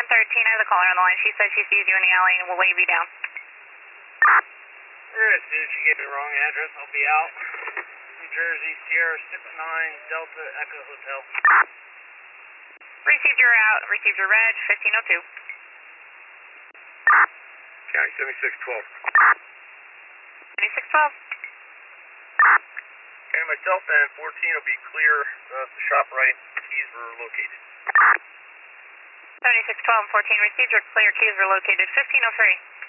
113, I have the caller on the line. She said she sees you in the alley and will wave you down. Alright, dude, she gave me the wrong address. I'll be out. New Jersey, Sierra 69 Delta Echo Hotel. Received your out. Received your red, 1502. County 7612. 7612. Okay, myself and 14 will be clear. The shop right keys were located. 7612 and 14 received your clear keys were located, 1503.